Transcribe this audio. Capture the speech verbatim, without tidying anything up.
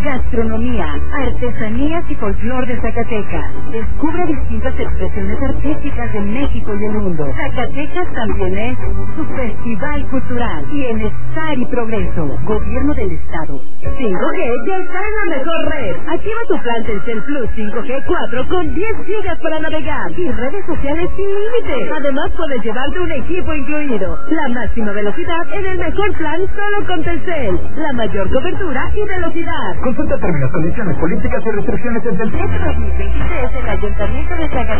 gastronomía, artesanías y folclor de Zacatecas. Descubre distintas expresiones artísticas de México y el mundo. Zacatecas también es su festival cultural. Bienestar y progreso. Gobierno del Estado. cinco G ya está en la mejor red. Activa tu plan Telcel Plus cinco G cuatro con diez gigas para navegar y redes sociales sin límite. Además puedes llevarte un equipo incluido. La máxima velocidad en el mejor plan solo con Telcel. La mayor cobertura y velocidad. Consulta términos, condiciones, políticas y restricciones en Telcel. Este dos mil veintitrés el Ayuntamiento de Zacatecas